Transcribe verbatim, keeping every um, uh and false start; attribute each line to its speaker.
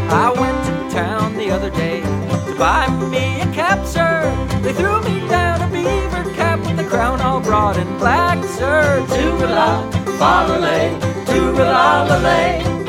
Speaker 1: I went to town the other day to buy me a cap, sir. They threw me down a beaver cap with the crown all broad and black, sir. Toorala, fa-la-lay, toorala-la-lay.